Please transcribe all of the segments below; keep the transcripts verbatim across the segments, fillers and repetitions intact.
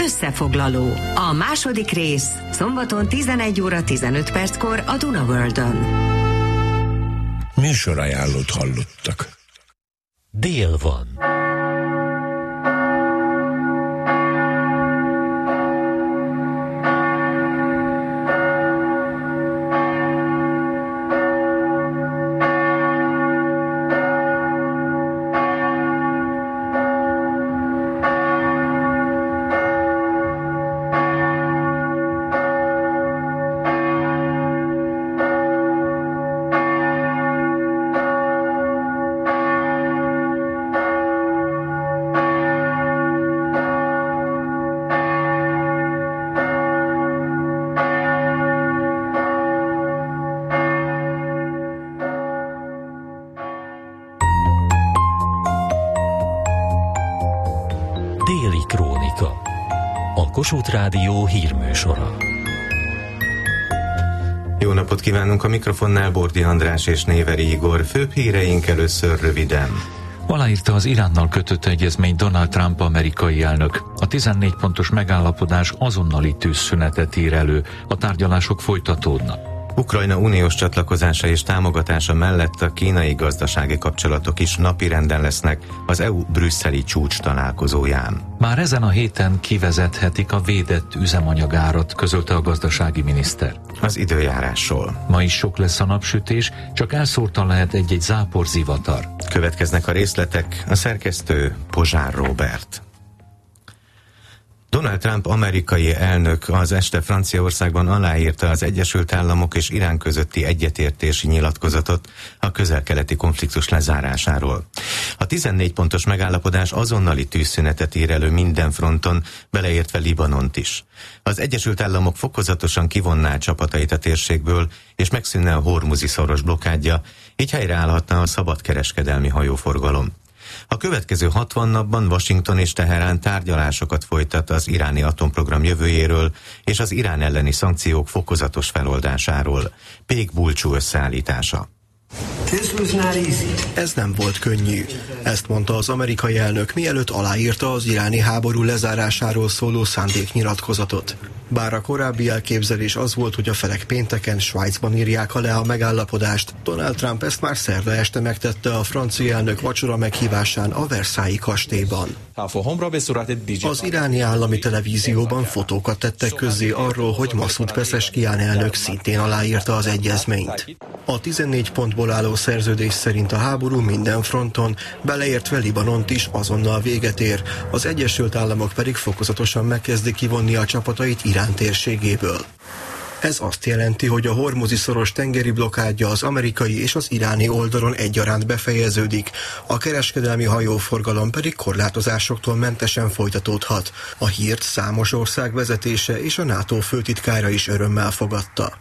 Összefoglaló. A második rész szombaton tizenegy óra tizenöt perckor a Duna Worldön. Műsorajánlót hallottak. Dél van. Déli Krónika. A Kossuth Rádió hírműsora. Jó napot kívánunk, a mikrofonnál Bordi András és Néveri Igor. Főbb híreink először röviden. Aláírta az Iránnal kötött egyezményt Donald Trump amerikai elnök. A tizennégy pontos megállapodás azonnali tűzszünetet ír elő, a tárgyalások folytatódnak. Ukrajna uniós csatlakozása és támogatása mellett a kínai gazdasági kapcsolatok is napirenden lesznek az é u brüsszeli csúcs találkozóján. Már ezen a héten kivezethetik a védett üzemanyagárat, közölte a gazdasági miniszter. Az időjárásról. Ma is sok lesz a napsütés, csak elszórtan lehet egy-egy záporzivatar. Következnek a részletek, a szerkesztő Pozsár Róbert. Donald Trump amerikai elnök az este Franciaországban aláírta az Egyesült Államok és Irán közötti egyetértési nyilatkozatot a közel-keleti konfliktus lezárásáról. A tizennégy pontos megállapodás azonnali tűzszünetet ír elő minden fronton, beleértve Libanont is. Az Egyesült Államok fokozatosan kivonná csapatait a térségből, és megszűnne a hormuzi szoros blokkádja, így helyreállhatna a szabadkereskedelmi hajóforgalom. A következő hatvan napban Washington és Teherán tárgyalásokat folytat az iráni atomprogram jövőjéről és az Irán elleni szankciók fokozatos feloldásáról. Pék Bulcsú összeállítása. Ez nem volt könnyű. Ezt mondta az amerikai elnök, mielőtt aláírta az iráni háború lezárásáról szóló szándéknyilatkozatot. Bár a korábbi elképzelés az volt, hogy a felek pénteken Svájcban írják alá a megállapodást, Donald Trump ezt már szerda este megtette a francia elnök vacsora meghívásán a Versailles kastélyban. Az iráni állami televízióban fotókat tettek közzé arról, hogy Masoud Pezeshkian elnök szintén aláírta az egyezményt. A tizennégy pontból álló szerződés szerint a háború minden fronton, beleértve Libanont is azonnal véget ér, az Egyesült Államok pedig fokozatosan megkezdi kivonni a csapatait Irán térségéből. Ez azt jelenti, hogy a hormuzi szoros tengeri blokkádja az amerikai és az iráni oldalon egyaránt befejeződik, a kereskedelmi hajóforgalom pedig korlátozásoktól mentesen folytatódhat. A hírt számos ország vezetése és a NATO főtitkára is örömmel fogadta.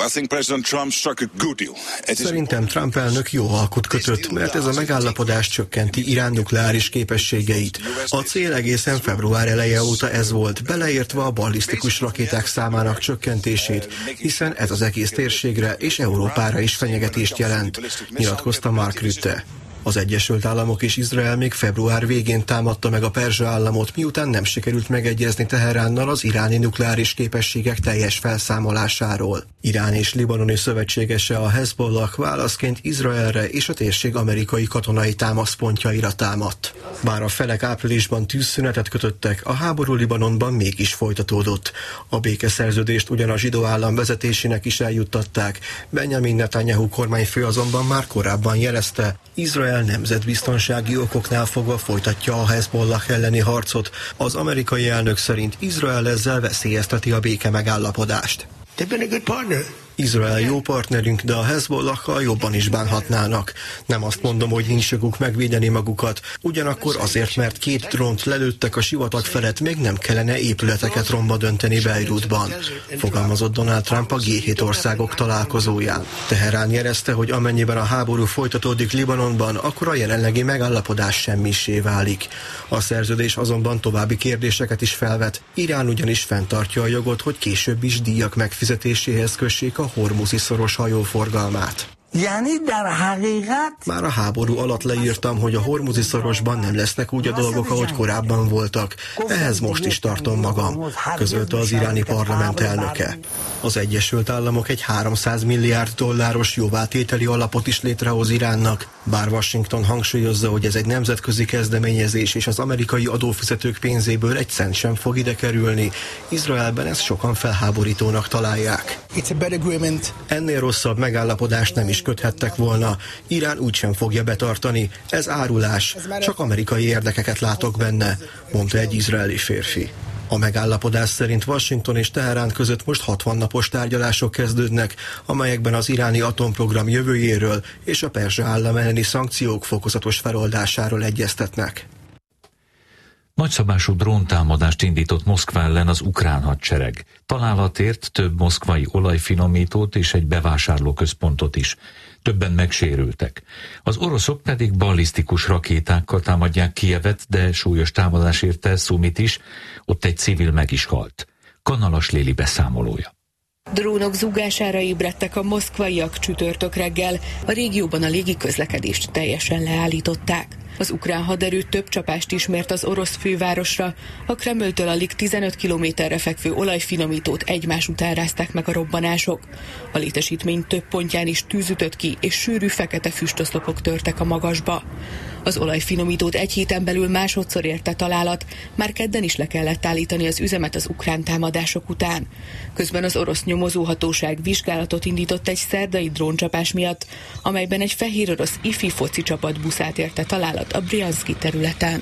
Szerintem Trump elnök jó alkut kötött, mert ez a megállapodás csökkenti Irán nukleáris képességeit. A cél egészen február eleje óta ez volt, beleértve a ballisztikus rakéták számának csökkentését, hiszen ez az egész térségre és Európára is fenyegetést jelent, nyilatkozta Mark Rutte. Az Egyesült Államok és Izrael még február végén támadta meg a perzsa államot, miután nem sikerült megegyezni Teheránnal az iráni nukleáris képességek teljes felszámolásáról. Irán és libanoni szövetségese a Hezbollah válaszként Izraelre és a térség amerikai katonai támaszpontjaira támadt. Bár a felek áprilisban tűzszünetet kötöttek, a háború Libanonban mégis folytatódott. A békeszerződést ugyan a zsidó állam vezetésének is eljuttatták. Benjamin Netanyahu kormányfő azonban már korábban jelezte, Izrael nemzetbiztonsági okoknál fogva folytatja a Hezbollah elleni harcot. Az amerikai elnök szerint Izrael ezzel veszélyezteti a béke megállapodást. Izrael jó partnerünk, de a Hezbollakkal jobban is bánhatnának. Nem azt mondom, hogy nincs joguk megvédeni magukat, ugyanakkor azért, mert két drónt lelőttek a sivatag felett, még nem kellene épületeket romba dönteni Beirutban, fogalmazott Donald Trump a gé hét országok találkozóján. Teherán jelezte, hogy amennyiben a háború folytatódik Libanonban, akkor a jelenlegi megállapodás semmissé válik. A szerződés azonban további kérdéseket is felvet. Irán ugyanis fenntartja a jogot, hogy később is díjak megfizetéséhez kössék a hormuzi szoros hajóforgalmát. Már a háború alatt leírtam, hogy a Hormuzi szorosban nem lesznek úgy a dolgok, ahogy korábban voltak. Ehhez most is tartom magam, közölte az iráni parlament elnöke. Az Egyesült Államok egy háromszáz milliárd dolláros jóvátételi alapot is létrehoz Iránnak, bár Washington hangsúlyozza, hogy ez egy nemzetközi kezdeményezés, és az amerikai adófizetők pénzéből egy cent sem fog ide kerülni. Izraelben ezt sokan felháborítónak találják. Ennél rosszabb megállapodást nem is köthettek volna. Irán úgysem fogja betartani. Ez árulás. Csak amerikai érdekeket látok benne, mondta egy izraeli férfi. A megállapodás szerint Washington és Teherán között most hatvan napos tárgyalások kezdődnek, amelyekben az iráni atomprogram jövőjéről és a perzsa állam elleni szankciók fokozatos feloldásáról egyeztetnek. Nagyszabású dróntámadást indított Moszkva ellen az ukrán hadsereg. Találatért több moszkvai olajfinomítót és egy bevásárlóközpontot is. Többen megsérültek. Az oroszok pedig ballisztikus rakétákkal támadják Kijevet, de súlyos támadás érte Szumit is, ott egy civil meg is halt. Kanalas Léli beszámolója. Drónok zúgására ébredtek a moszkvaiak csütörtök reggel, a régióban a légiközlekedést teljesen leállították. Az ukrán haderő több csapást is mért az orosz fővárosra, a Kremltől alig tizenöt kilométerre fekvő olajfinomítót egymás után rázták meg a robbanások. A létesítmény több pontján is tűz ütött ki, és sűrű fekete füstoszlopok törtek a magasba. Az olajfinomítót egy héten belül másodszor érte találat, már kedden is le kellett állítani az üzemet az ukrán támadások után. Közben az orosz nyomozóhatóság vizsgálatot indított egy szerdai dróncsapás miatt, amelyben egy fehér orosz ifi foci csapat buszát érte találat a Bryanszki területen.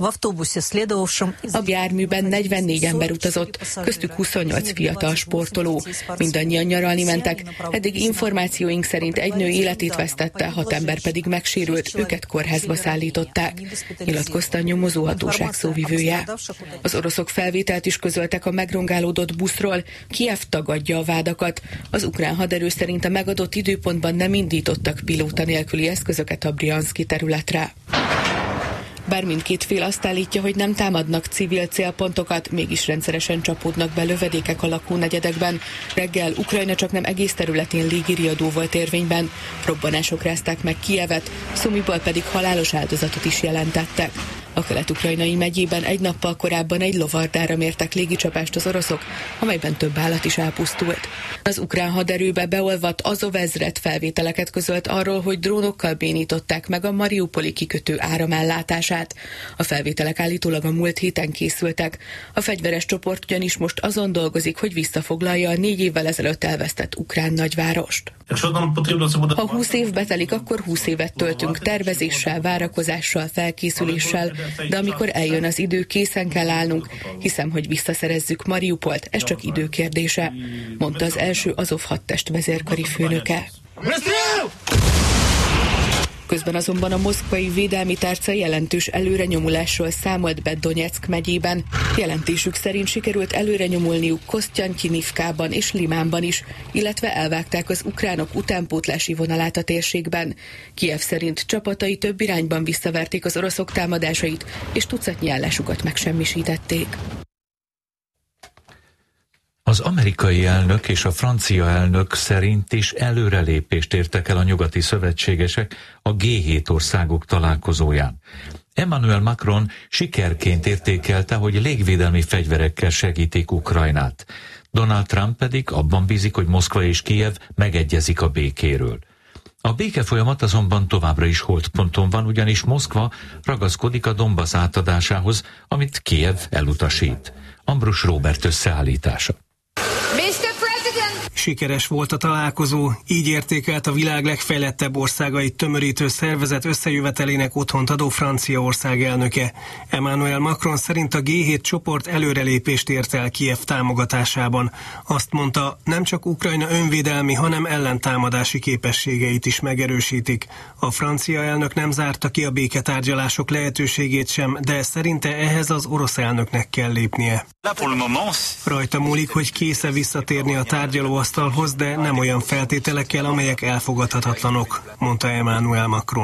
A járműben negyvennégy ember utazott, köztük huszonnyolc fiatal sportoló. Mindannyian nyaralni mentek, eddig információink szerint egy nő életét vesztette, hat ember pedig megsérült, őket kórházba szállították, nyilatkozta a nyomozóhatóság szóvivője. Az oroszok felvételt is közöltek a megrongálódott buszról, Kijev tagadja a vádakat. Az ukrán haderő szerint a megadott időpontban nem indítottak pilóta nélküli eszközöket a Bryanszki területre. Bár mindkét fél azt állítja, hogy nem támadnak civil célpontokat, mégis rendszeresen csapódnak be lövedékek a lakónegyedekben. Reggel Ukrajna csak nem egész területén légiriadó volt érvényben. Robbanások rázták meg Kijevet, Szumiból pedig halálos áldozatot is jelentettek. A kelet-ukrajnai megyében egy nappal korábban egy lovardára mértek légicsapást az oroszok, amelyben több állat is elpusztult. Az ukrán haderőbe beolvadt Azov ezred felvételeket közölt arról, hogy drónokkal bénították meg a mariupoli kikötő áramellátását. A felvételek állítólag a múlt héten készültek. A fegyveres csoport ugyanis most azon dolgozik, hogy visszafoglalja a négy évvel ezelőtt elvesztett ukrán nagyvárost. Ha húsz év betelik, akkor húsz évet töltünk tervezéssel, várakozással, felkészüléssel, de amikor eljön az idő, készen kell állnunk. Hiszem, hogy visszaszerezzük Mariupolt, ez csak idő kérdése, mondta az első Azov hadtest vezérkari főnöke. Közben azonban a moszkvai védelmi tárca jelentős előrenyomulásról számolt be Donyeck megyében. Jelentésük szerint sikerült előrenyomulniuk Kosztyankinivkában és Limánban is, illetve elvágták az ukránok utánpótlási vonalát a térségben. Kijev szerint csapatai több irányban visszaverték az oroszok támadásait, és tucatnyi állásukat megsemmisítették. Az amerikai elnök és a francia elnök szerint is előrelépést értek el a nyugati szövetségesek a gé hét országok találkozóján. Emmanuel Macron sikerként értékelte, hogy légvédelmi fegyverekkel segítik Ukrajnát. Donald Trump pedig abban bízik, hogy Moszkva és Kijev megegyezik a békéről. A békefolyamat azonban továbbra is holdponton van, ugyanis Moszkva ragaszkodik a Donbasz átadásához, amit Kijev elutasít. Ambrus Róbert összeállítása. Sikeres volt a találkozó, így értékelt a világ legfejlettebb országait tömörítő szervezet összejövetelének otthont adó Franciaország elnöke. Emmanuel Macron szerint a gé hét csoport előrelépést ért el Kijev támogatásában. Azt mondta, nem csak Ukrajna önvédelmi, hanem ellentámadási képességeit is megerősítik. A francia elnök nem zárta ki a béketárgyalások lehetőségét sem, de szerinte ehhez az orosz elnöknek kell lépnie. Rajta múlik, hogy kész-e visszatérni a tárgyalóasztalhoz, de nem olyan feltételekkel, amelyek elfogadhatatlanok, mondta Emmanuel Macron.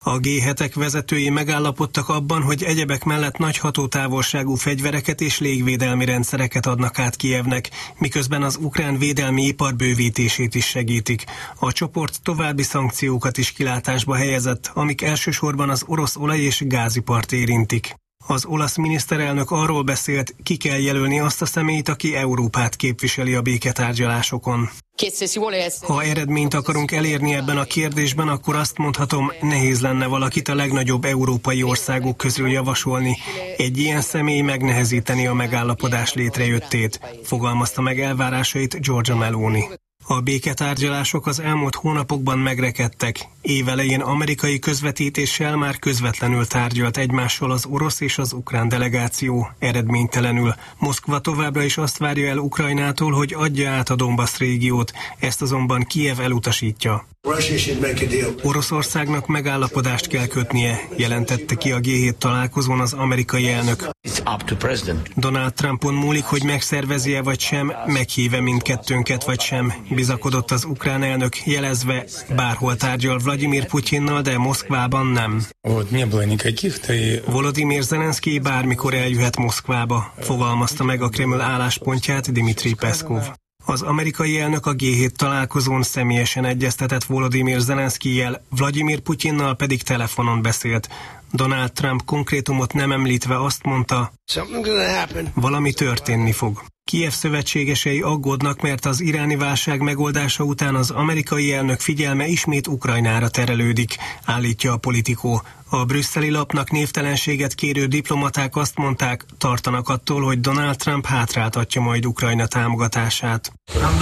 A gé hetek vezetői megállapodtak abban, hogy egyebek mellett nagy hatótávolságú fegyvereket és légvédelmi rendszereket adnak át Kijevnek, miközben az ukrán védelmi ipar bővítését is segítik. A csoport további szankciókat is kilátásba helyezett, amik elsősorban az orosz olaj- és gázipart érintik. Az olasz miniszterelnök arról beszélt, ki kell jelölni azt a személyt, aki Európát képviseli a béketárgyalásokon. Ha eredményt akarunk elérni ebben a kérdésben, akkor azt mondhatom, nehéz lenne valakit a legnagyobb európai országok közül javasolni. Egy ilyen személy megnehezíteni a megállapodás létrejöttét, fogalmazta meg elvárásait Giorgia Meloni. A béketárgyalások az elmúlt hónapokban megrekedtek. Évelején amerikai közvetítéssel már közvetlenül tárgyalt egymással az orosz és az ukrán delegáció, eredménytelenül. Moszkva továbbra is azt várja el Ukrajnától, hogy adja át a Donbasz régiót, ezt azonban Kijev elutasítja. Oroszországnak megállapodást kell kötnie, jelentette ki a gé hét találkozón az amerikai elnök. Donald Trumpon múlik, hogy megszervezi-e vagy sem, meghíve mindkettőnket vagy sem, bizakodott az ukrán elnök, jelezve, bárhol tárgyal Vladimir Putyinnal, de Moszkvában nem. Volodymyr Zelenszky bármikor eljöhet Moszkvába, fogalmazta meg a Kreml álláspontját Dmitri Peszkov. Az amerikai elnök a gé hét találkozón személyesen egyeztetett Volodymyr Zelenszkijjel, Vladimir Putyinnal pedig telefonon beszélt. Donald Trump konkrétumot nem említve azt mondta, valami történni fog. Kijev szövetségesei aggódnak, mert az iráni válság megoldása után az amerikai elnök figyelme ismét Ukrajnára terelődik, állítja a Politico. A brüsszeli lapnak névtelenséget kérő diplomaták azt mondták, tartanak attól, hogy Donald Trump hátráltatja majd Ukrajna támogatását.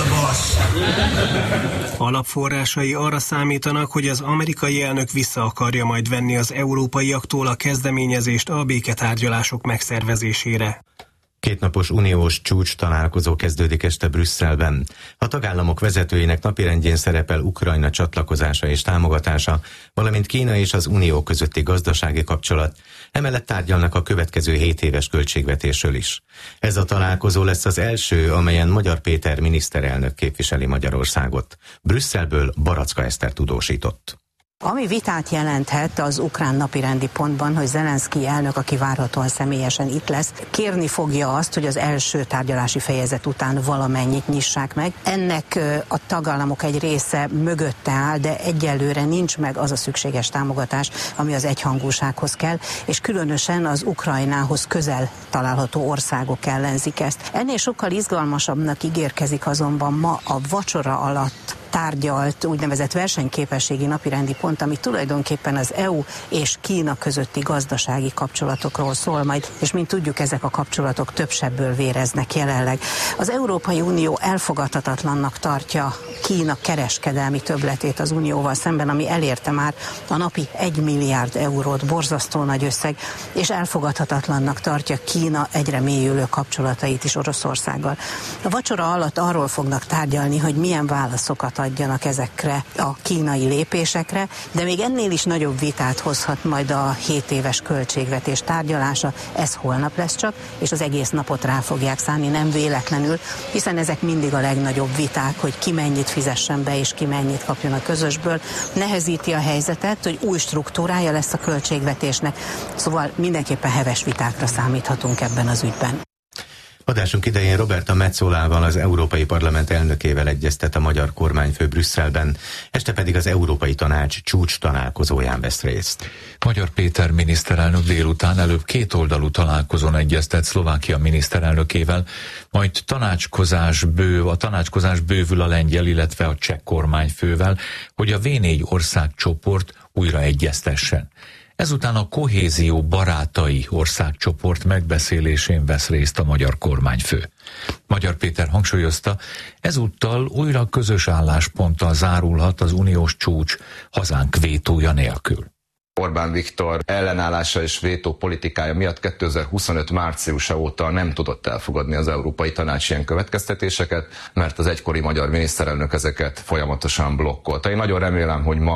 Alapforrásai arra számítanak, hogy az amerikai elnök vissza akarja majd venni az európaiaktól a kezdeményezést a béketárgyalások megszervezésére. Kétnapos uniós csúcs találkozó kezdődik este Brüsszelben. A tagállamok vezetőinek napirendjén szerepel Ukrajna csatlakozása és támogatása, valamint Kína és az Unió közötti gazdasági kapcsolat. Emellett tárgyalnak a következő hét éves költségvetésről is. Ez a találkozó lesz az első, amelyen Magyar Péter miniszterelnök képviseli Magyarországot. Brüsszelből Baracka Eszter tudósított. Ami vitát jelenthet az ukrán napirendi pontban, hogy Zelenszky elnök, aki várhatóan személyesen itt lesz, kérni fogja azt, hogy az első tárgyalási fejezet után valamennyit nyissák meg. Ennek a tagállamok egy része mögötte áll, de egyelőre nincs meg az a szükséges támogatás, ami az egyhangúsághoz kell, és különösen az Ukrajnához közel található országok ellenzik ezt. Ennél sokkal izgalmasabbnak ígérkezik azonban ma a vacsora alatt tárgyalt úgynevezett versenyképességi napirendi pont, ami tulajdonképpen az é u és Kína közötti gazdasági kapcsolatokról szól majd, és mint tudjuk, ezek a kapcsolatok több sebből véreznek jelenleg. Az Európai Unió elfogadhatatlannak tartja Kína kereskedelmi többletét az Unióval szemben, ami elérte már a napi egy milliárd eurót, borzasztó nagy összeg, és elfogadhatatlannak tartja Kína egyre mélyülő kapcsolatait is Oroszországgal. A vacsora alatt arról fognak tárgyalni, hogy milyen válaszokat adjanak ezekre a kínai lépésekre, de még ennél is nagyobb vitát hozhat majd a hét éves költségvetés tárgyalása. Ez holnap lesz csak, és az egész napot rá fogják szánni, nem véletlenül, hiszen ezek mindig a legnagyobb viták, hogy ki mennyit fizessen be, és ki mennyit kapjon a közösből. Nehezíti a helyzetet, hogy új struktúrája lesz a költségvetésnek, szóval mindenképpen heves vitákra számíthatunk ebben az ügyben. Adásunk idején Roberta Metzolával, az Európai Parlament elnökével egyeztet a magyar kormányfő Brüsszelben, este pedig az Európai Tanács csúcs találkozóján vesz részt. Magyar Péter miniszterelnök délután előbb kétoldalú találkozón egyeztet Szlovákia miniszterelnökével, majd tanácskozás bőv, a tanácskozás bővül a lengyel, illetve a cseh kormányfővel, hogy a vé négy országcsoport újra egyeztessen. Ezután a kohézió barátai országcsoport megbeszélésén vesz részt a magyar kormányfő. Magyar Péter hangsúlyozta, ezúttal újra közös állásponttal zárulhat az uniós csúcs hazánk vétója nélkül. Orbán Viktor ellenállása és vétó politikája miatt kétezer-huszonöt márciusa óta nem tudott elfogadni az Európai Tanács ilyen következtetéseket, mert az egykori magyar miniszterelnök ezeket folyamatosan blokkolta. Én nagyon remélem, hogy ma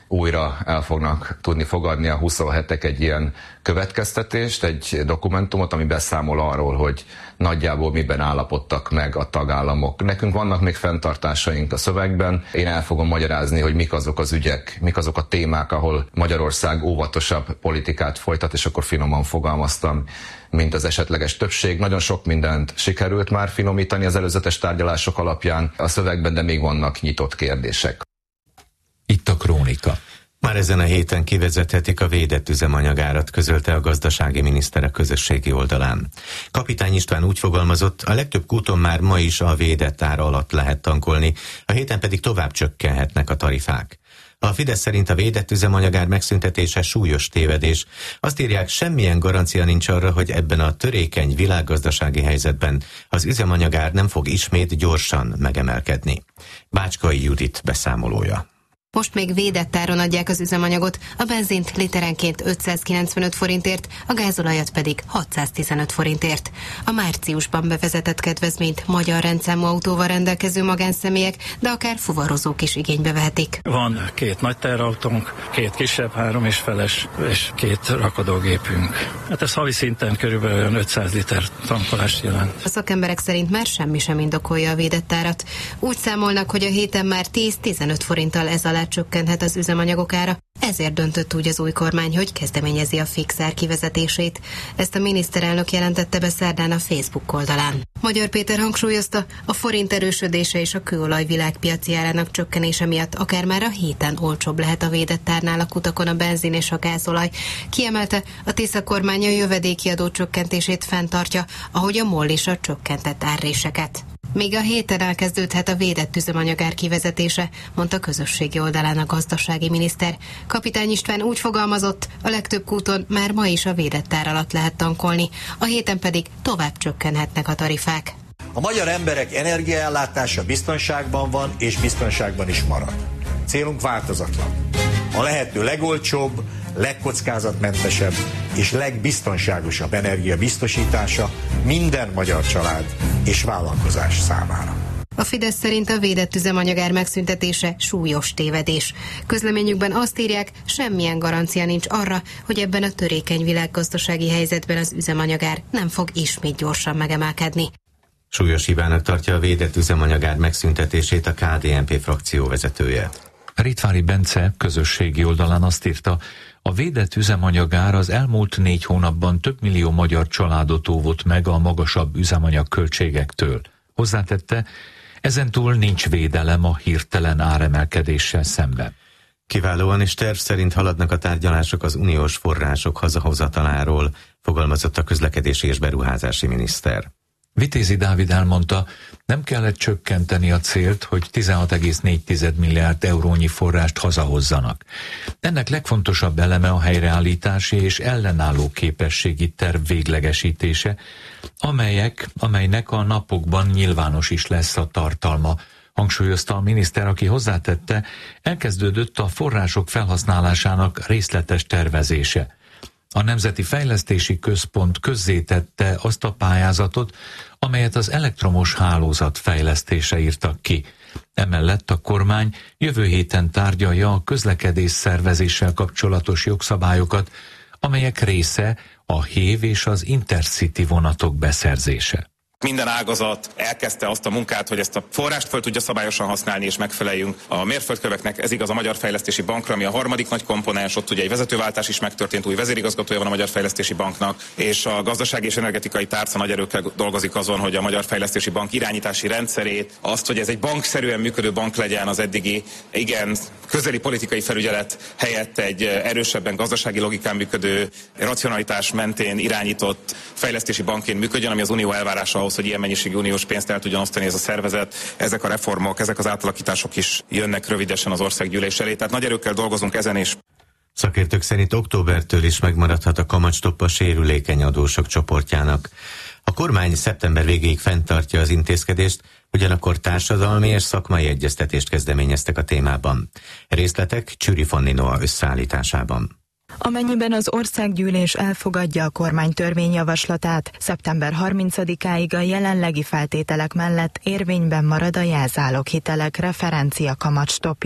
újra el fognak tudni fogadni a huszonhetek egy ilyen következtetést, egy dokumentumot, ami beszámol arról, hogy nagyjából miben állapodtak meg a tagállamok. Nekünk vannak még fenntartásaink a szövegben. Én el fogom magyarázni, hogy mik azok az ügyek, mik azok a témák, ahol Magyarország óvatosabb politikát folytat, és akkor finoman fogalmaztam, mint az esetleges többség. Nagyon sok mindent sikerült már finomítani az előzetes tárgyalások alapján a szövegben, de még vannak nyitott kérdések. Itt a Krónika. Már ezen a héten kivezethetik a védett üzemanyagárat, közölte a gazdasági miniszter a közösségi oldalán. Kapitány István úgy fogalmazott, a legtöbb kúton már ma is a védett ár alatt lehet tankolni, a héten pedig tovább csökkenhetnek a tarifák. A Fidesz szerint a védett üzemanyagár megszüntetése súlyos tévedés. Azt írják, semmilyen garancia nincs arra, hogy ebben a törékeny világgazdasági helyzetben az üzemanyagár nem fog ismét gyorsan megemelkedni. Bácskai Judit beszámolója. Most még védett áron adják az üzemanyagot, a benzint literenként ötszázkilencvenöt forintért, a gázolajat pedig hatszáztizenöt forintért. A márciusban bevezetett kedvezményt magyar rendszámú autóval rendelkező magánszemélyek, de akár fuvarozók is igénybe vehetik. Van két nagy teherautónk, két kisebb, három és feles, és két rakodógépünk. Hát ez havi szinten körülbelül ötszáz liter tankolást jelent. A szakemberek szerint már semmi sem indokolja a védett árat. Úgy számolnak, hogy a héten már tíz-tizenöt forinttal ez alá csökkenhet az üzemanyagok ára, ezért döntött úgy az új kormány, hogy kezdeményezi a fix ár kivezetését. Ezt a miniszterelnök jelentette be szerdán a Facebook oldalán. Magyar Péter hangsúlyozta, a forint erősödése és a kőolaj világpiaci árának csökkenése miatt akár már a héten olcsóbb lehet a védett árnál a kutakon a benzin és a gázolaj. Kiemelte, a Tisza kormány a jövedéki adó csökkentését fenntartja, ahogy a MOL is a csökkentett árréseket. Még a héten elkezdődhet a védett üzemanyagár kivezetése, mondta közösségi oldalán a gazdasági miniszter. Kapitány István úgy fogalmazott, a legtöbb kúton már ma is a védett ár alatt lehet tankolni, a héten pedig tovább csökkenhetnek a tarifák. A magyar emberek energiaellátása biztonságban van, és biztonságban is marad. Célunk változatlan. A lehető legolcsóbb, legkockázatmentesebb és legbiztonságosabb energia biztosítása minden magyar család és vállalkozás számára. A Fidesz szerint a védett üzemanyagár megszüntetése súlyos tévedés. Közleményükben azt írják, semmilyen garancia nincs arra, hogy ebben a törékeny világgazdasági helyzetben az üzemanyagár nem fog ismét gyorsan megemelkedni. Súlyos hibának tartja a védett üzemanyagár megszüntetését a ká dé en pé frakció vezetője. Ritvári Bence közösségi oldalán azt írta, a védett üzemanyagár az elmúlt négy hónapban több millió magyar családot óvott meg a magasabb üzemanyag költségektől. Hozzátette, ezentúl nincs védelem a hirtelen áremelkedéssel szemben. Kiválóan és terv szerint haladnak a tárgyalások az uniós források hazahozataláról, fogalmazott a közlekedési és beruházási miniszter. Vitézi Dávid elmondta, nem kellett csökkenteni a célt, hogy tizenhat egész négy milliárd eurónyi forrást hazahozzanak. Ennek legfontosabb eleme a helyreállítási és ellenálló képességi terv véglegesítése, amelyek, amelynek a napokban nyilvános is lesz a tartalma, hangsúlyozta a miniszter, aki hozzátette, elkezdődött a források felhasználásának részletes tervezése. A Nemzeti Fejlesztési Központ közzétette azt a pályázatot, amelyet az elektromos hálózat fejlesztése írtak ki. Emellett a kormány jövő héten tárgyalja a közlekedés szervezéssel kapcsolatos jogszabályokat, amelyek része a hév és az Intercity vonatok beszerzése. Minden ágazat elkezdte azt a munkát, hogy ezt a forrást fel tudja szabályosan használni és megfeleljünk a mérföldköveknek. Ez igaz a Magyar Fejlesztési Bankra, ami a harmadik nagy komponens, ott ugye egy vezetőváltás is megtörtént, új vezérigazgatója van a Magyar Fejlesztési Banknak, és a gazdasági és energetikai tárca nagy erőkkel dolgozik azon, hogy a Magyar Fejlesztési Bank irányítási rendszerét, azt, hogy ez egy bankszerűen működő bank legyen, az eddigi igen közeli politikai felügyelet helyett egy erősebben gazdasági logikán működő, racionalitás mentén irányított fejlesztési bankként működjön, ami az unió elvárása ahhoz, hogy ilyen mennyiségű uniós pénzt el tudjon osztani ez a szervezet. Ezek a reformok, ezek az átalakítások is jönnek rövidesen az országgyűlés elé, tehát nagy erőkkel dolgozunk ezen is. Szakértők szerint októbertől is megmaradhat a kamatstopp a sérülékeny adósok csoportjának. A kormány szeptember végéig fenntartja az intézkedést, ugyanakkor társadalmi és szakmai egyeztetést kezdeményeztek a témában. Részletek Csüri Fanni Noa összeállításában. Amennyiben az országgyűlés elfogadja a kormány törvényjavaslatát, szeptember harmincadikáig a jelenlegi feltételek mellett érvényben marad a jelzáloghitelek referencia kamatstoppja.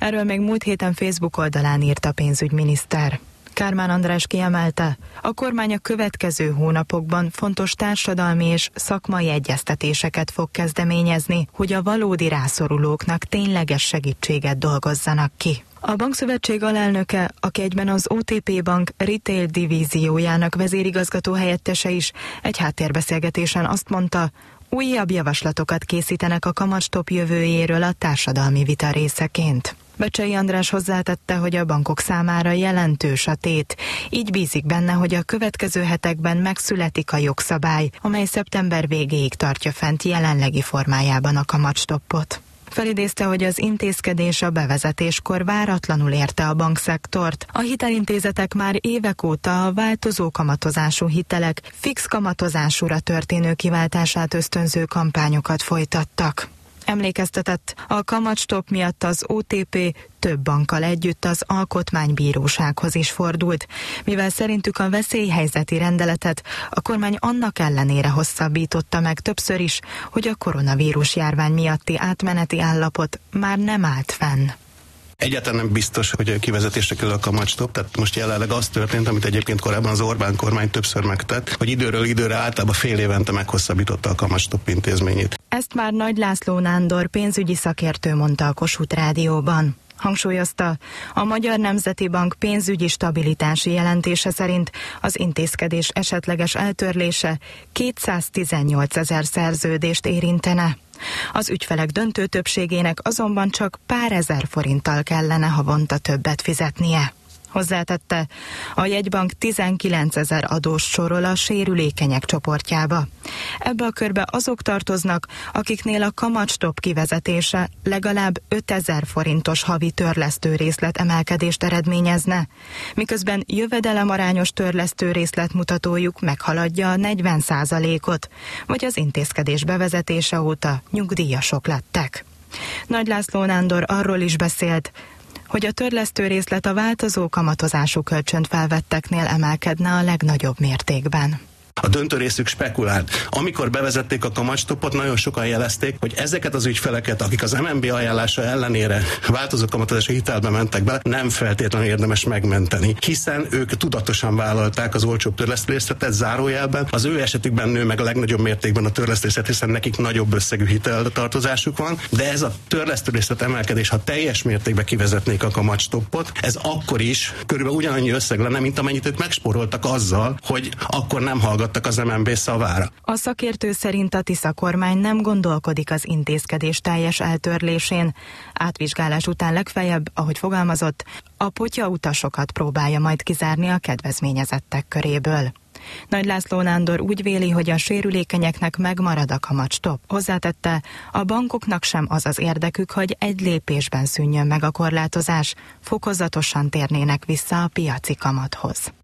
Erről még múlt héten Facebook oldalán írt a pénzügyminiszter. Kármán András kiemelte, a kormány a következő hónapokban fontos társadalmi és szakmai egyeztetéseket fog kezdeményezni, hogy a valódi rászorulóknak tényleges segítséget dolgozzanak ki. A bankszövetség alelnöke, aki egyben az o té pé Bank retail divíziójának vezérigazgató helyettese is, egy háttérbeszélgetésen azt mondta, újabb javaslatokat készítenek a kamatstop jövőjéről a társadalmi vita részeként. Becsei András hozzátette, hogy a bankok számára jelentős a tét, így bízik benne, hogy a következő hetekben megszületik a jogszabály, amely szeptember végéig tartja fent jelenlegi formájában a kamatstoppot. Felidézte, hogy az intézkedés a bevezetéskor váratlanul érte a bankszektort. A hitelintézetek már évek óta a változó kamatozású hitelek fix kamatozásúra történő kiváltását ösztönző kampányokat folytattak. Emlékeztetett, a kamatstop miatt az o té pé több bankkal együtt az alkotmánybírósághoz is fordult, mivel szerintük a veszélyhelyzeti rendeletet a kormány annak ellenére hosszabbította meg többször is, hogy a koronavírus járvány miatti átmeneti állapot már nem állt fenn. Egyáltalán nem biztos, hogy kivezetésre kerül a kamatstop, tehát most jelenleg az történt, amit egyébként korábban az Orbán kormány többször megtett, hogy időről időre általában fél évente meghosszabbította a kamatstop intézményét. Ezt már Nagy László Nándor pénzügyi szakértő mondta a Kossuth Rádióban. Hangsúlyozta, a Magyar Nemzeti Bank pénzügyi stabilitási jelentése szerint az intézkedés esetleges eltörlése kétszáztizennyolc ezer szerződést érintene. Az ügyfelek döntő többségének azonban csak pár ezer forinttal kellene havonta többet fizetnie. Hozzátette, a jegybank tizenkilencezer adóst sorol a sérülékenyek csoportjába. Ebbe a körbe azok tartoznak, akiknél a kamatstop kivezetése legalább ötezer forintos havi törlesztő részlet emelkedést eredményezne, miközben jövedelemarányos törlesztő részletmutatójuk meghaladja a negyven százalékot, vagy az intézkedés bevezetése óta nyugdíjasok lettek. Nagy László Nándor arról is beszélt, hogy a törlesztő részlet a változó kamatozású kölcsönt felvetteknél emelkedne a legnagyobb mértékben. A döntő részük spekulált. Amikor bevezették a kamatstopot, nagyon sokan jelezték, hogy ezeket az ügyfeleket, akik az em en bé ajánlása ellenére változó kamatozási hitelbe mentek be, nem feltétlenül érdemes megmenteni, hiszen ők tudatosan vállalták az olcsóbb törlesztőrészletet, zárójelben. Az ő esetükben nő meg a legnagyobb mértékben a törlesztőrészlet, hiszen nekik nagyobb összegű hiteltartozásuk van, de ez a törlesztőrészlet emelkedés, ha teljes mértékben kivezetnék a kamatstopot, ez akkor is körülbelül ugyanannyi összeg lenne, mint amennyit ők megspóroltak azzal, hogy akkor nem hallgatnak az em en bé szavára. A szakértő szerint a Tisza kormány nem gondolkodik az intézkedés teljes eltörlésén. Átvizsgálás után legfeljebb, ahogy fogalmazott, a potyautasokat próbálja majd kizárni a kedvezményezettek köréből. Nagy László Nándor úgy véli, hogy a sérülékenyeknek megmarad a kamatstop. Hozzátette, a bankoknak sem az az érdekük, hogy egy lépésben szűnjön meg a korlátozás, fokozatosan térnének vissza a piaci kamathoz.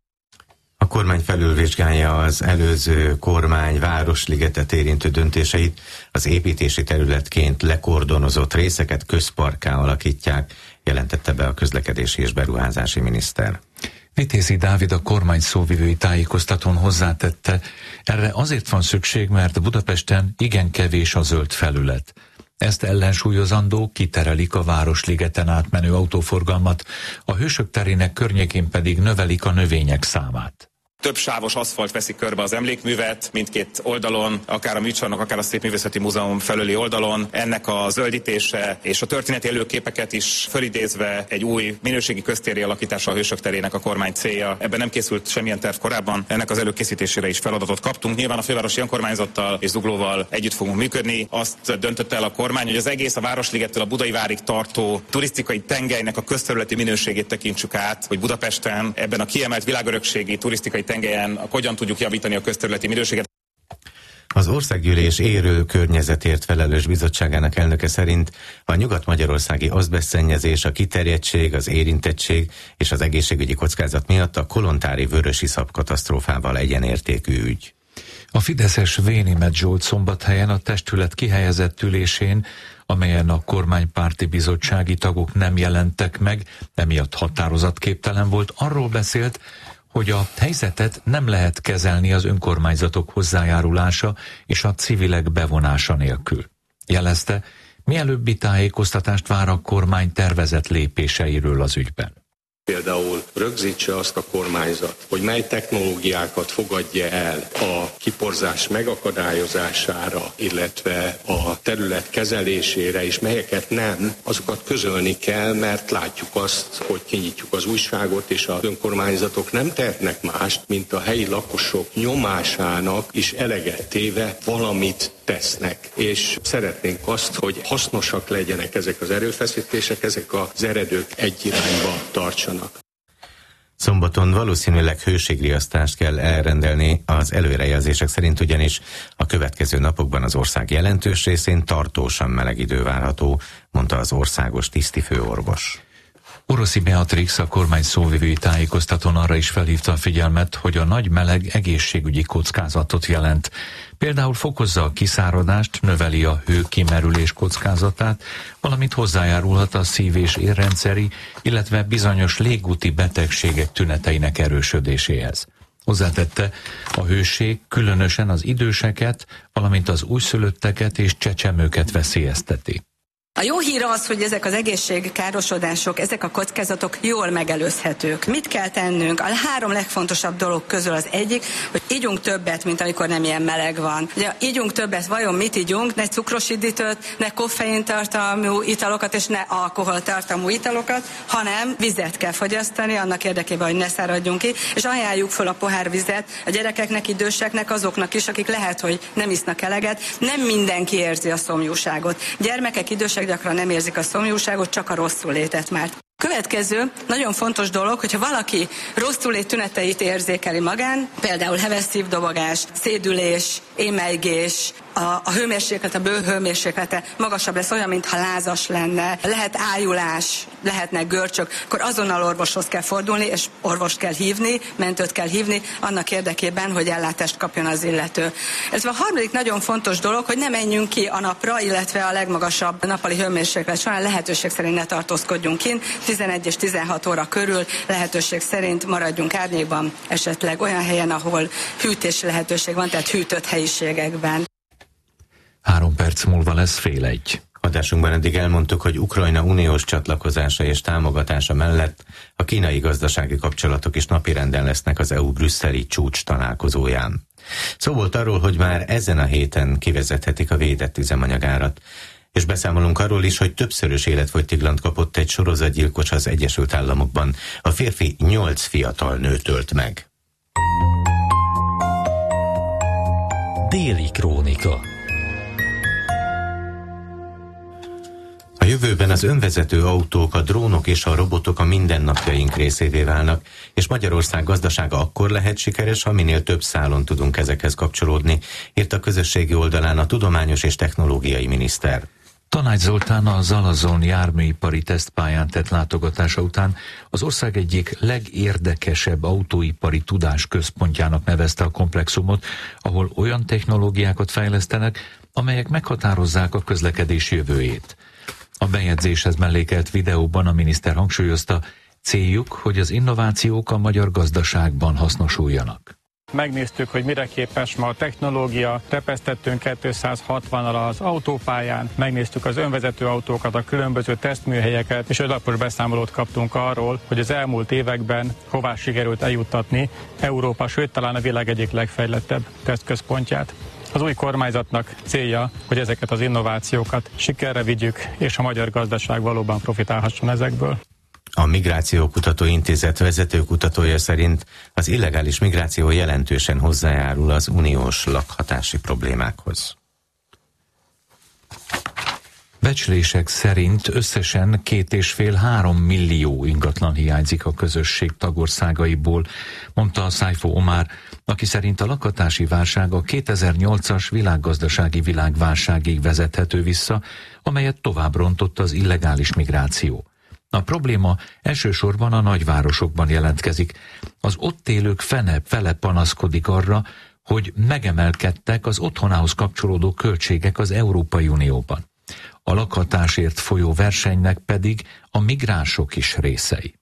A kormány felülvizsgálja az előző kormány Városligetet érintő döntéseit, az építési területként lekordonozott részeket közparkká alakítják, jelentette be a közlekedési és beruházási miniszter. Vitézi Dávid a kormány szóvivői tájékoztatón hozzátette, erre azért van szükség, mert Budapesten igen kevés a zöld felület. Ezt ellensúlyozandó kiterelik a Városligeten átmenő autóforgalmat, a Hősök terének környékén pedig növelik a növények számát. Több sávos aszfalt veszi körbe az emlékművet, mindkét oldalon, akár a műcsarnok, akár a Szépművészeti Múzeum felüli oldalon. Ennek a zöldítése és a történeti előképeket is fölidézve egy új minőségi köztéri alakítása a Hősök terének a kormány célja. Ebben nem készült semmilyen terv korábban, ennek az előkészítésére is feladatot kaptunk. Nyilván a fővárosi önkormányzattal és Zuglóval együtt fogunk működni. Azt döntötte el a kormány, hogy az egész a Városligettől a Budai várig tartó turisztikai tengelynek a közterületi minőségét tekintsük át, hogy Budapesten ebben a kiemelt világörökségi turisztikai tengelyen hogyan tudjuk javítani a közterületi minőséget. Az Országgyűlés érő környezetért felelős bizottságának elnöke szerint a nyugat-magyarországi azbesztszennyezés, a kiterjedtség, az érintettség és az egészségügyi kockázat miatt a kolontári vörösiszap katasztrófával egyenértékű ügy. A fideszes Vénimet Zsolt szombathelyen a testület kihelyezett ülésén, amelyen a kormánypárti bizottsági tagok nem jelentek meg, emiatt határozatképtelen volt, arról beszélt, hogy a helyzetet nem lehet kezelni az önkormányzatok hozzájárulása és a civilek bevonása nélkül. Jelezte, Mielőbbi tájékoztatást vár a kormány tervezett lépéseiről az ügyben. Például rögzítse azt a kormányzat, hogy mely technológiákat fogadja el a kiporzás megakadályozására, illetve a terület kezelésére, és melyeket nem, azokat közölni kell, mert látjuk azt, hogy kinyitjuk az újságot, és az önkormányzatok nem tehetnek mást, mint a helyi lakosok nyomásának is eleget téve valamit tesznek. És szeretnénk azt, hogy hasznosak legyenek ezek az erőfeszítések, ezek az eredők egy irányba tartsanak. Szombaton valószínűleg hőségriasztást kell elrendelni az előrejelzések szerint, ugyanis a következő napokban az ország jelentős részén tartósan meleg idő várható, mondta az országos tisztifőorvos. Oroszi Beatrix, a kormány szóvivői tájékoztatón arra is felhívta a figyelmet, hogy a nagy meleg egészségügyi kockázatot jelent. Például fokozza a kiszáradást, növeli a hőkimerülés kockázatát, valamint hozzájárulhat a szív- és érrendszeri, illetve bizonyos légúti betegségek tüneteinek erősödéséhez. Hozzátette, a hőség különösen az időseket, valamint az újszülötteket és csecsemőket veszélyezteti. A jó hír az, hogy ezek az egészségkárosodások, ezek a kockázatok jól megelőzhetők. Mit kell tennünk? A három legfontosabb dolog közül az egyik, hogy ígyunk többet, mint amikor nem ilyen meleg van. Ugye ígyunk többet, vajon mit ígyunk? Ne cukros üdítőt, ne koffeintartalmú italokat és ne alkoholtartalmú italokat, hanem vizet kell fogyasztani annak érdekében, hogy ne száradjunk ki, és ajánljuk fel a pohár vizet a gyerekeknek, időseknek, azoknak is, akik lehet, hogy nem isznak eleget. Nem mindenki érzi a szomjúságot. Gyermekek, idősek gyakran nem érzik a szomjúságot, csak a rosszul létet már. Következő, nagyon fontos dolog, hogyha valaki rosszul tüneteit érzékeli magán, például heves szívdobogás, szédülés, émelygés, a, a hőmérséklet, a bőr hőmérséklete magasabb lesz, olyan, mintha lázas lenne, lehet ájulás, lehetnek görcsök, akkor azonnal orvoshoz kell fordulni, és orvost kell hívni, mentőt kell hívni, annak érdekében, hogy ellátást kapjon az illető. Ez a harmadik nagyon fontos dolog, hogy ne menjünk ki a napra, illetve a legmagasabb nappali hőmérséklet során lehetőség szerint ne tartózkodjunk kint, tizenegy és tizenhat óra körül lehetőség szerint maradjunk árnyékban, esetleg olyan helyen, ahol hűtési lehetőség van, tehát hűtött helyiségekben. Három perc múlva lesz fél egy. Adásunkban eddig elmondtuk, hogy Ukrajna uniós csatlakozása és támogatása mellett a kínai gazdasági kapcsolatok is napirenden lesznek az é u brüsszeli csúcs találkozóján. Szó volt arról, hogy már ezen a héten kivezethetik a védett üzemanyagárat, és beszámolunk arról is, hogy többszörös életfogytiglant kapott egy sorozatgyilkos az Egyesült Államokban. A férfi nyolc fiatal nőt ölt meg. Déli Krónika. A jövőben az önvezető autók, a drónok és a robotok a mindennapjaink részévé válnak, és Magyarország gazdasága akkor lehet sikeres, ha minél több szálon tudunk ezekhez kapcsolódni, írt a közösségi oldalán a tudományos és technológiai miniszter. Tanács Zoltán a Zalazon járműipari tesztpályán tett látogatása után az ország egyik legérdekesebb autóipari tudásközpontjának nevezte a komplexumot, ahol olyan technológiákat fejlesztenek, amelyek meghatározzák a közlekedés jövőjét. A bejegyzéshez mellékelt videóban a miniszter hangsúlyozta, céljuk, hogy az innovációk a magyar gazdaságban hasznosuljanak. Megnéztük, hogy mire képes ma a technológia, repesztettünk kétszázhatvannal az autópályán, megnéztük az önvezető autókat, a különböző tesztműhelyeket, és ötlapos beszámolót kaptunk arról, hogy az elmúlt években hová sikerült eljuttatni Európa, sőt talán a világ egyik legfejlettebb tesztközpontját. Az új kormányzatnak célja, hogy ezeket az innovációkat sikerre vigyük, és a magyar gazdaság valóban profitálhasson ezekből. A Migrációkutató Intézet vezető kutatója szerint az illegális migráció jelentősen hozzájárul az uniós lakhatási problémákhoz. Becslések szerint összesen két és fél három millió ingatlan hiányzik a közösség tagországaiból, mondta a Szájfó Omár, aki szerint a lakhatási válság a kétezer-nyolcas világgazdasági világválságig vezethető vissza, amelyet tovább rontott az illegális migráció. A probléma elsősorban a nagyvárosokban jelentkezik. Az ott élők fene, fele panaszkodik arra, hogy megemelkedtek az otthonához kapcsolódó költségek az Európai Unióban. A lakhatásért folyó versenynek pedig a migránsok is részei.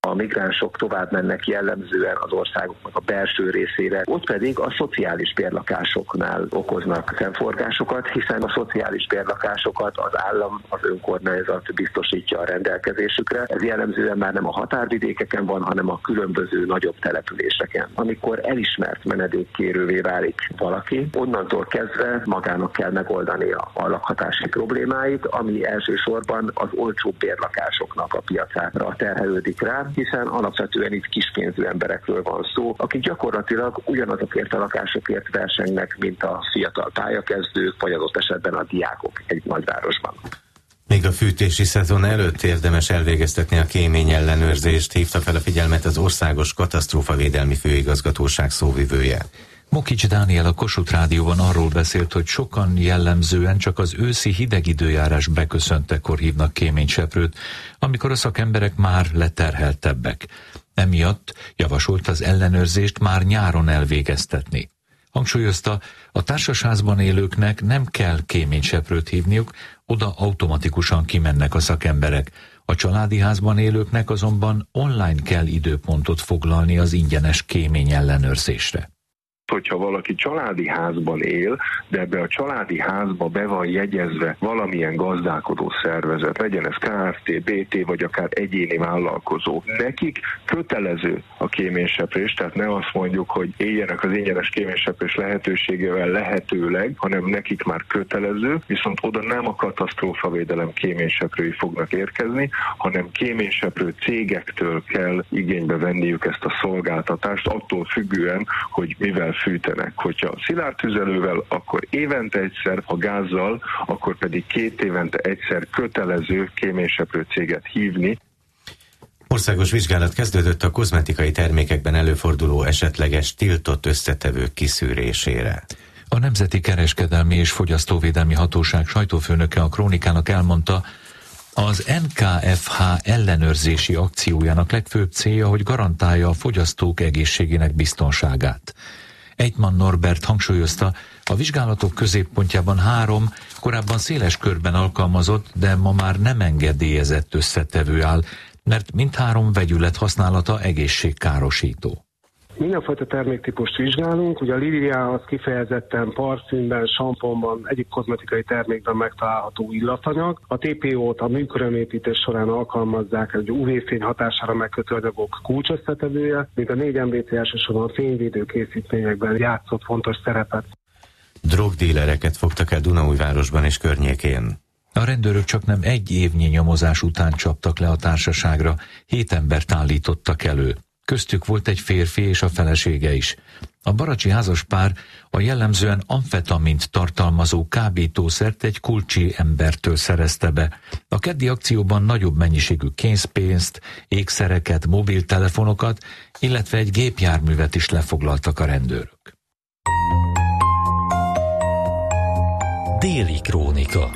A migránsok tovább mennek jellemzően az országoknak a belső részére, ott pedig a szociális bérlakásoknál okoznak szemforgásokat, hiszen a szociális bérlakásokat az állam, az önkormányzat biztosítja a rendelkezésükre. Ez jellemzően már nem a határvidékeken van, hanem a különböző nagyobb településeken. Amikor elismert menedékkérővé válik valaki, onnantól kezdve magának kell megoldani a lakhatási problémáit, ami elsősorban az olcsóbb bérlakásoknak a piacára terhelődik rá, hiszen alapvetően itt kispénzű emberekről van szó, akik gyakorlatilag ugyanazokért a lakásokért versengnek, mint a fiatal pályakezdők, vagy adott esetben a diákok egy nagyvárosban. Még a fűtési szezon előtt érdemes elvégeztetni a kémény ellenőrzést, hívta fel a figyelmet az Országos Katasztrófavédelmi Főigazgatóság szóvivője. Mokics Dániel a Kossuth Rádióban arról beszélt, hogy sokan jellemzően csak az őszi hideg időjárás beköszöntekor hívnak kéményseprőt, amikor a szakemberek már leterheltebbek. Emiatt javasolt az ellenőrzést már nyáron elvégeztetni. Hangsúlyozta, a társasházban élőknek nem kell kéményseprőt hívniuk, oda automatikusan kimennek a szakemberek. A családi házban élőknek azonban online kell időpontot foglalni az ingyenes kémény ellenőrzésre. Hogyha valaki családi házban él, de ebbe a családi házba be van jegyezve valamilyen gazdálkodó szervezet, legyen ez ká ef té, bé té vagy akár egyéni vállalkozó, nekik kötelező a kéményseprés, tehát ne azt mondjuk, hogy éljenek az ingyenes kéményseprés lehetőségével lehetőleg, hanem nekik már kötelező, viszont oda nem a katasztrófavédelem kéményseprői fognak érkezni, hanem kéményseprő cégektől kell igénybe venniük ezt a szolgáltatást, attól függően, hogy mivel fűtenek. Hogyha szilárd tüzelővel, akkor évente egyszer, ha gázzal, akkor pedig két évente egyszer kötelező kéményseprő céget hívni. Országos vizsgálat kezdődött a kozmetikai termékekben előforduló esetleges tiltott összetevők kiszűrésére. A Nemzeti Kereskedelmi és Fogyasztóvédelmi Hatóság sajtófőnöke a Krónikának elmondta, az en ká ef há ellenőrzési akciójának legfőbb célja, hogy garantálja a fogyasztók egészségének biztonságát. Egyman Norbert hangsúlyozta, a vizsgálatok középpontjában három korábban széles körben alkalmazott, de ma már nem engedélyezett összetevő áll, mert mindhárom vegyület használata egészségkárosító. Mindenfajta terméktípust vizsgálunk, ugye a Livia az kifejezetten parfümben, samponban, egyik kozmetikai termékben megtalálható illatanyag. A té pé ót a műkörömépítés során alkalmazzák, egy ú vé-fény hatására megkötő anyagok kulcsösszetevője, míg a négy em bé cé elsősorban a fényvédő készítményekben játszott fontos szerepet. Drogdílereket fogtak el Dunaújvárosban és környékén. A rendőrök csak nem egy évnyi nyomozás után csaptak le a társaságra, hét embert állítottak elő. Köztük volt egy férfi és a felesége is. A baracsi házaspár a jellemzően amfetamint tartalmazó kábítószert egy kulcsi embertől szerezte be. A keddi akcióban nagyobb mennyiségű készpénzt, ékszereket, mobiltelefonokat, illetve egy gépjárművet is lefoglaltak a rendőrök. Déli Krónika.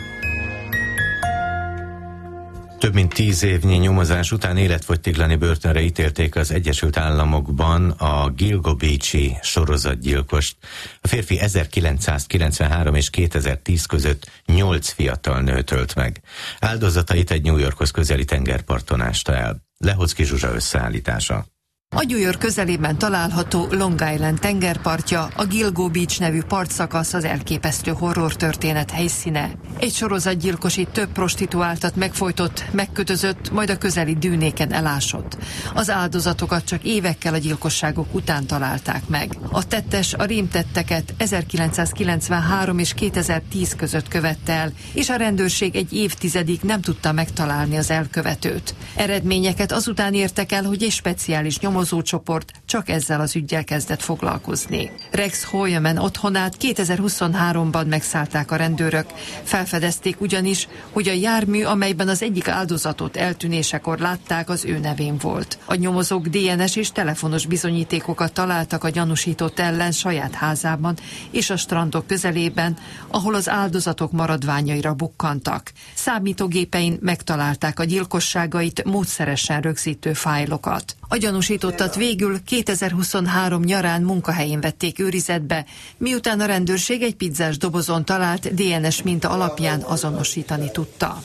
Több mint tíz évnyi nyomozás után életfogytiglani börtönre ítélték az Egyesült Államokban a Gilgo Beach-i sorozatgyilkost. A férfi ezerkilencszázkilencvenhárom és kétezer-tíz között nyolc fiatal nőt ölt meg. Áldozatait egy New Yorkhoz közeli tengerparton ásta el. Lehocki Zsuzsa összeállítása. A New York közelében található Long Island tengerpartja, a Gilgo Beach nevű partszakasz az elképesztő horror történet helyszíne. Egy sorozatgyilkos itt több prostituáltat megfojtott, megkötözött, majd a közeli dűnéken elásott. Az áldozatokat csak évekkel a gyilkosságok után találták meg. A tettes a rémtetteket ezerkilencszázkilencvenhárom és kétezer-tíz között követte el, és a rendőrség egy évtizedig nem tudta megtalálni az elkövetőt. Eredményeket azután értek el, hogy egy speciális nyomozócsoport csak ezzel az üggyel kezdett foglalkozni. Rex Hoyman otthonát kétezer-huszonháromban megszállták a rendőrök. Felfedezték ugyanis, hogy a jármű, amelyben az egyik áldozatot eltűnésekor látták, az ő nevén volt. A nyomozók dé en es és telefonos bizonyítékokat találtak a gyanúsított ellen saját házában és a strandok közelében, ahol az áldozatok maradványaira bukkantak. Számítógépein megtalálták a gyilkosságait módszeresen rögzítő fájlokat. A gyanúsítottat végül kétezer-huszonhárom nyarán munkahelyén vették őrizetbe, miután a rendőrség egy pizzás dobozon talált dé en es minta alapján azonosítani tudta.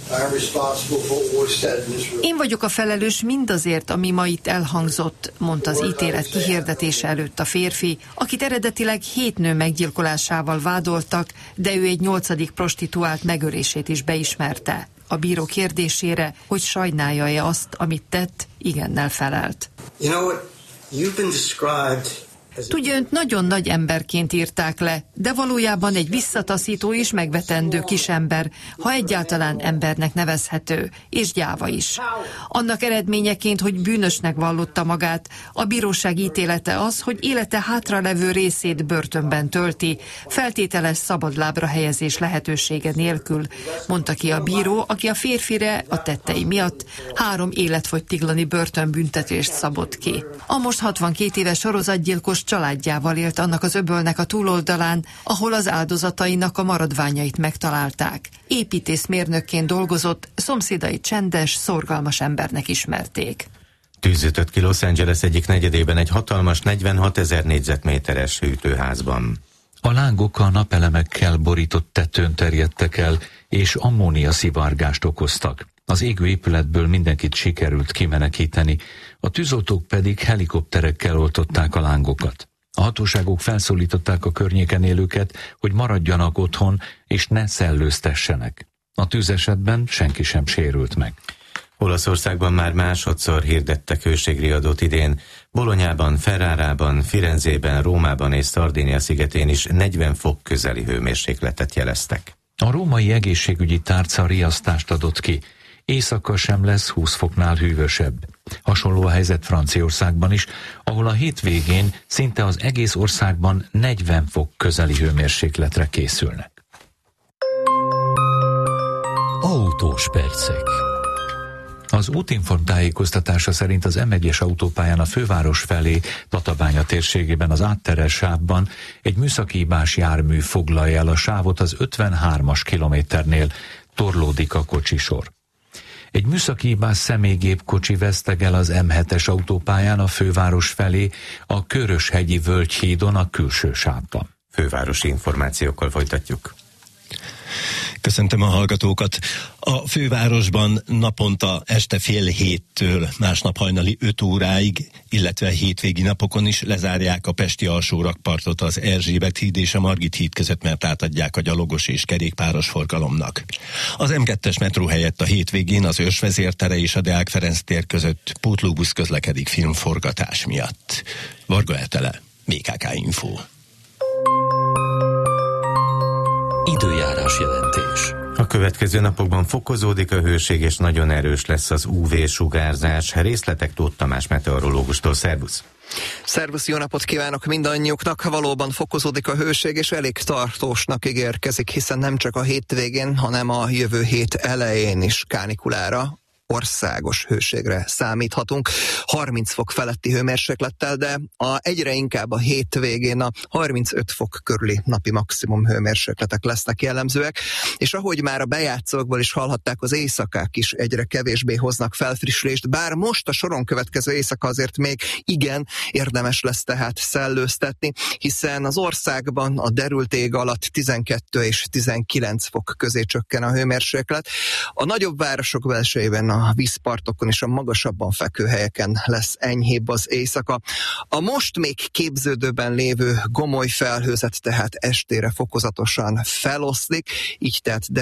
Én vagyok a felelős mindazért, ami ma itt elhangzott, mondta az ítélet kihirdetése előtt a férfi, akit eredetileg hét nő meggyilkolásával vádoltak, de ő egy nyolcadik prostituált megölését is beismerte. A bíró kérdésére, hogy sajnálja-e azt, amit tett, igennel felelt. You know what? You've been described Tudja, önt nagyon nagy emberként írták le, de valójában egy visszataszító és megvetendő kisember, ha egyáltalán embernek nevezhető, és gyáva is. Annak eredményeként, hogy bűnösnek vallotta magát, a bíróság ítélete az, hogy élete hátralevő részét börtönben tölti, feltételes szabadlábra helyezés lehetősége nélkül, mondta ki a bíró, aki a férfire a tettei miatt három életfogytiglani börtönbüntetést szabott ki. A most hatvankét éves sorozatgyilkos családjával élt annak az öbölnek a túloldalán, ahol az áldozatainak a maradványait megtalálták. Építészmérnökként dolgozott, szomszédai csendes, szorgalmas embernek ismerték. Tűzütött ki Los Angeles egyik negyedében egy hatalmas negyvenhatezer négyzetméteres hűtőházban. A lángok a napelemekkel borított tetőn terjedtek el, és ammónia szivárgást okoztak. Az égő épületből mindenkit sikerült kimenekíteni, a tűzoltók pedig helikopterekkel oltották a lángokat. A hatóságok felszólították a környéken élőket, hogy maradjanak otthon és ne szellőztessenek. A tűzesetben senki sem sérült meg. Olaszországban már másodszor hirdettek hőségriadót idén. Bolonyában, Ferrárában, Firenzében, Rómában és Szardínia szigetén is negyven fok közeli hőmérsékletet jeleztek. A római egészségügyi tárca riasztást adott ki. Éjszaka sem lesz húsz foknál hűvösebb. Hasonló a helyzet Franciaországban is, ahol a hétvégén szinte az egész országban negyven fok közeli hőmérsékletre készülnek. Autós percek. Az Útinform tájékoztatása szerint az M egyes autópályán a főváros felé, Tatabánya térségében az átteres sávban egy műszaki hibás jármű foglalja el a sávot az ötvenhármas kilométernél, torlódik a kocsisor. Egy műszaki hibás személygépkocsi vesztegel az M hetes autópályán a főváros felé, a Köröshegyi Völgyhídon a külső sávban. Fővárosi információkkal folytatjuk. Köszöntöm a hallgatókat. A fővárosban naponta este fél héttől másnap hajnali öt óráig, illetve hétvégi napokon is lezárják a pesti alsórakpartot az Erzsébet híd és a Margit híd között, mert átadják a gyalogos és kerékpáros forgalomnak. Az M kettes metró helyett a hétvégén az Őrsvezér tere és a Deák Ferenc tér között pótlóbusz közlekedik filmforgatás miatt. Varga Etele, bé ká ká Info. Időjárás jelentés. A következő napokban fokozódik a hőség, és nagyon erős lesz az ú vé-sugárzás. Részletek Tóth Tamás meteorológustól. Szervusz! Szervusz, jó napot kívánok mindannyiuknak! Valóban fokozódik a hőség, és elég tartósnak ígérkezik, hiszen nem csak a hétvégén, hanem a jövő hét elején is kánikulára, országos hőségre számíthatunk, harminc fok feletti hőmérséklettel, de a egyre inkább a hétvégén a harmincöt fok körüli napi maximum hőmérsékletek lesznek jellemzőek, és ahogy már a bejátszókból is hallhatták, az éjszakák is egyre kevésbé hoznak felfrissülést, bár most a soron következő éjszaka azért még igen érdemes lesz tehát szellőztetni, hiszen az országban a derült ég alatt tizenkettő és tizenkilenc fok közé csökken a hőmérséklet. A nagyobb városok belsejében, a vízpartokon és a magasabban fekvő helyeken lesz enyhébb az éjszaka. A most még képződőben lévő gomoly felhőzet tehát estére fokozatosan feloszlik, így tehát